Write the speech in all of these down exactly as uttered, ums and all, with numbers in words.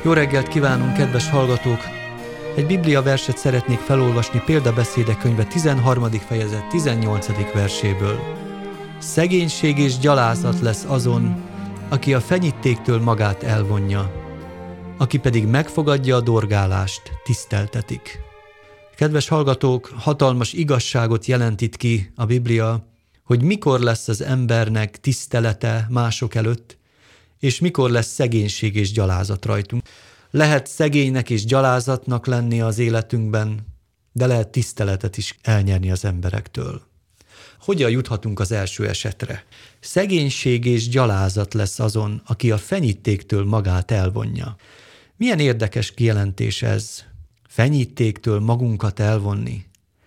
Jó reggelt kívánunk, kedves hallgatók! Egy Biblia verset szeretnék felolvasni Példabeszédek könyve tizenharmadik fejezet tizennyolcadik verséből. Szegénység és gyalázat lesz azon, aki a fenyítéktől magát elvonja, aki pedig megfogadja a dorgálást, tiszteltetik. Kedves hallgatók, hatalmas igazságot jelent itt ki a Biblia, hogy mikor lesz az embernek tisztelete mások előtt, és mikor lesz szegénység és gyalázat rajtunk. Lehet szegénynek és gyalázatnak lenni az életünkben, de lehet tiszteletet is elnyerni az emberektől. Hogyan juthatunk az első esetre? Szegénység és gyalázat lesz azon, aki a fenyítéktől magát elvonja. Milyen érdekes kijelentés ez, fenyítéktől magunkat elvonni.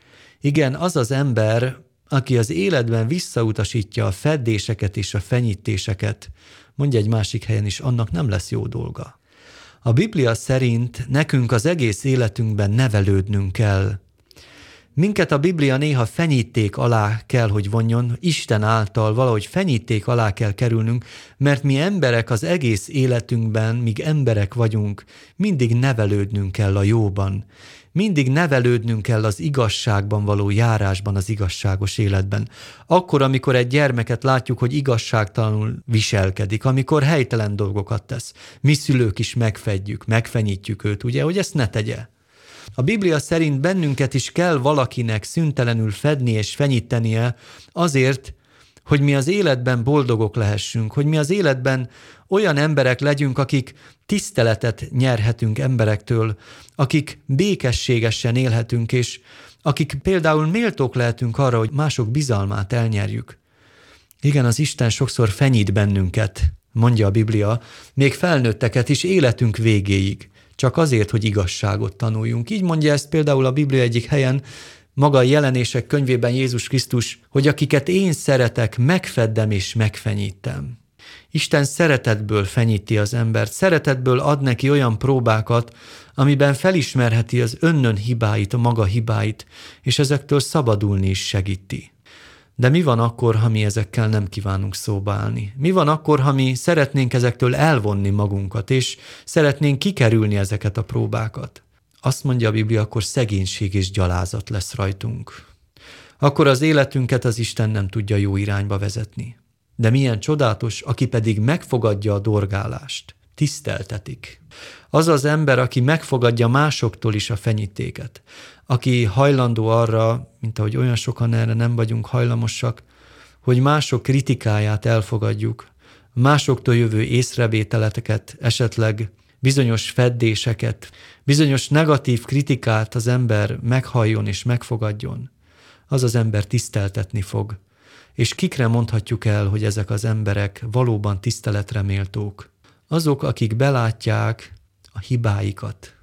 Igen, az az ember, aki az életben visszautasítja a feddéseket és a fenyítéseket, mondja egy másik helyen is, annak nem lesz jó dolga. A Biblia szerint nekünk az egész életünkben nevelődnünk kell. Minket a Biblia néha fenyíték alá kell, hogy vonjon, Isten által valahogy fenyíték alá kell kerülnünk, mert mi emberek az egész életünkben, míg emberek vagyunk, mindig nevelődnünk kell a jóban. Mindig nevelődnünk kell az igazságban való járásban, az igazságos életben. Akkor, amikor egy gyermeket látjuk, hogy igazságtalanul viselkedik, amikor helytelen dolgokat tesz, mi szülők is megfedjük, megfenyítjük őt, ugye, hogy ezt ne tegye. A Biblia szerint bennünket is kell valakinek szüntelenül fedni és fenyítenie azért, hogy mi az életben boldogok lehessünk, hogy mi az életben olyan emberek legyünk, akik tiszteletet nyerhetünk emberektől, akik békességesen élhetünk, és akik például méltók lehetünk arra, hogy mások bizalmát elnyerjük. Igen, az Isten sokszor fenyít bennünket, mondja a Biblia, még felnőtteket is életünk végéig, csak azért, hogy igazságot tanuljunk. Így mondja ezt például a Biblia egyik helyen, maga a Jelenések könyvében Jézus Krisztus, hogy akiket én szeretek, megfeddem és megfenyítem. Isten szeretetből fenyíti az embert, szeretetből ad neki olyan próbákat, amiben felismerheti az önnön hibáit, a maga hibáit, és ezektől szabadulni is segíti. De mi van akkor, ha mi ezekkel nem kívánunk szóba állni? Mi van akkor, ha mi szeretnénk ezektől elvonni magunkat, és szeretnénk kikerülni ezeket a próbákat? Azt mondja a Biblia, akkor szegénység és gyalázat lesz rajtunk. Akkor az életünket az Isten nem tudja jó irányba vezetni. De milyen csodálatos, aki pedig megfogadja a dorgálást, tiszteltetik. Az az ember, aki megfogadja másoktól is a fenyítéket, aki hajlandó arra, mint ahogy olyan sokan erre nem vagyunk hajlamosak, hogy mások kritikáját elfogadjuk, másoktól jövő észrevételeteket, esetleg bizonyos feddéseket, bizonyos negatív kritikát az ember meghalljon és megfogadjon, az az ember tiszteltetni fog. És kikre mondhatjuk el, hogy ezek az emberek valóban tiszteletre méltók? Azok, akik belátják a hibáikat,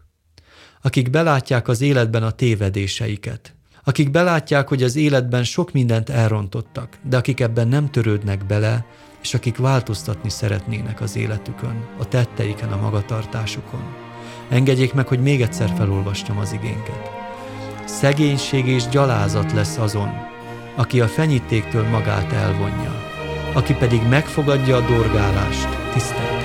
akik belátják az életben a tévedéseiket, akik belátják, hogy az életben sok mindent elrontottak, de akik ebben nem törődnek bele, és akik változtatni szeretnének az életükön, a tetteiken, a magatartásukon. Engedjék meg, hogy még egyszer felolvastam az igénket. Szegénység és gyalázat lesz azon, aki a fenyítéktől magát elvonja, aki pedig megfogadja a dorgálást, tisztelt.